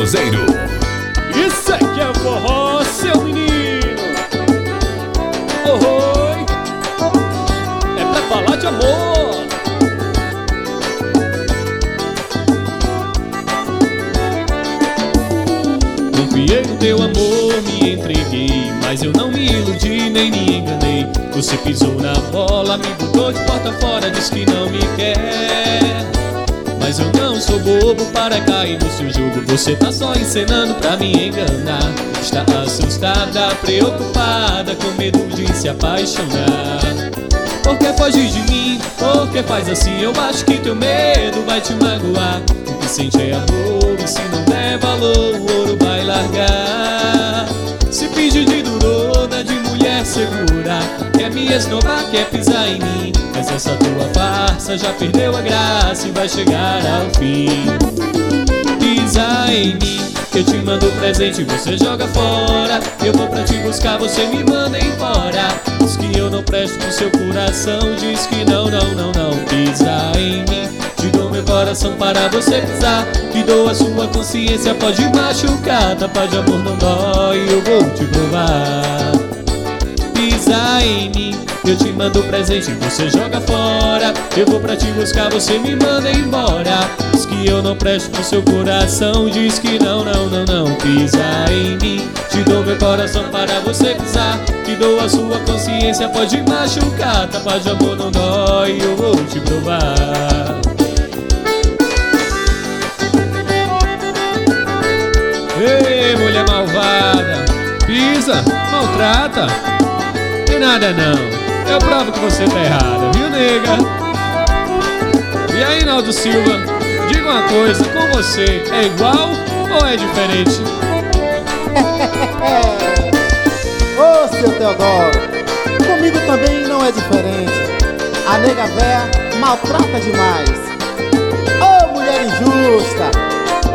forrozeiro. Isso aqui é forró, seu menino. Oi, é pra falar de amor. Confiei no teu amor, me entreguei, mas eu não me iludi nem me enganei. Você pisou na bola, me botou de porta fora, disse que não me quer. Mas eu não sou bobo para cair no seu jogo. Você tá só encenando pra me enganar. Está assustada, preocupada, com medo de se apaixonar. Por que foge de mim? Por que faz assim? Eu acho que teu medo vai te magoar. O que sente é amor, e se não der valor, o ouro vai largar. Se finge de durona, de mulher segura, quer me esnobar, quer pisar em mim. Mas essa tua farsa já perdeu a graça e vai chegar ao fim. Pisa em mim, que eu te mando presente e você joga fora. Eu vou pra te buscar, você me manda embora. Diz que eu não presto pro seu coração, diz que não, não, não, não. Pisa em mim, te dou meu coração para você pisar. Te dou a sua consciência, pode machucar. Tapa de amor não dói, eu vou te provar. Pisa em mim, eu te mando presente e você joga fora. Eu vou pra te buscar, você me manda embora. Diz que eu não presto pro seu coração, diz que não, não, não, não. Pisa em mim, te dou meu coração para você pisar. Te dou a sua consciência, pode machucar. Tapa de amor não dói, eu vou te provar. Ei, mulher malvada, pisa, maltrata. Tem nada não, eu provo que você tá errada, viu, nega? E aí, Naldo Silva, diga uma coisa, com você é igual ou é diferente? Ô, seu Teodoro, comigo também não é diferente. A nega véia maltrata demais. Ô, mulher injusta.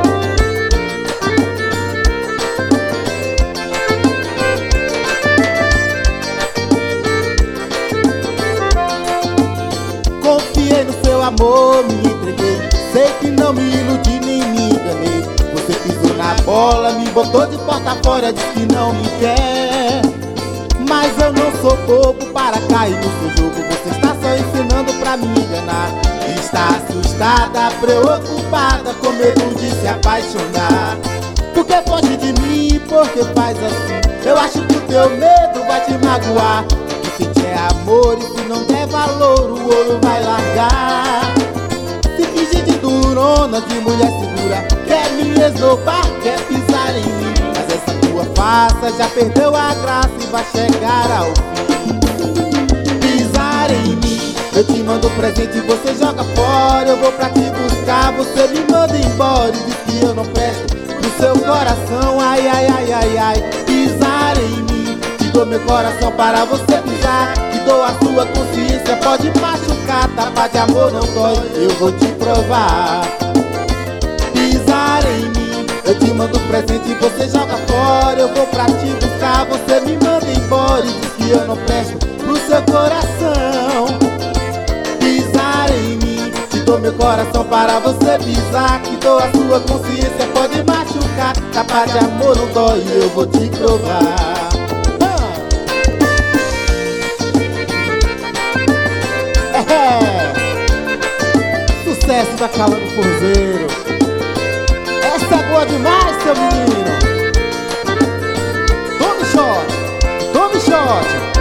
Confiei no seu amor, me entreguei. Sei que não me iludi nem me enganei. Você pisou na bola, me botou de porta fora, disse que não me quer. Mas eu não sou bobo para cair no seu jogo. Você está só ensinando pra me enganar. Está assustada, preocupada, com medo de se apaixonar. Por que foge de mim? Por que faz assim? Eu acho que o teu medo vai te magoar. Se é amor e se não der valor, o ouro vai largar. Se fingir de durona, de mulher segura, quer me esnobar, quer pisar em mim. Mas essa tua farsa já perdeu a graça e vai chegar ao fim. Pisar em mim, eu te mando presente e você joga fora. Eu vou pra te buscar, você me manda embora. E diz que eu não presto pro seu coração, ai, ai, ai, ai, ai. Pisar em mim, dou meu coração para você pisar. Te dou a sua consciência, pode machucar. Tapa de amor não dói, eu vou te provar. Pisar em mim, eu te mando presente e você joga fora. Eu vou pra te buscar, você me manda embora. E diz que eu não presto pro seu coração. Pisar em mim, te dou meu coração para você pisar. Te dou a sua consciência, pode machucar. Tapa de amor não dói, eu vou te provar. Sucesso da Calando Forzeiro. Essa é boa demais, seu menino. Tome shot, tome shot.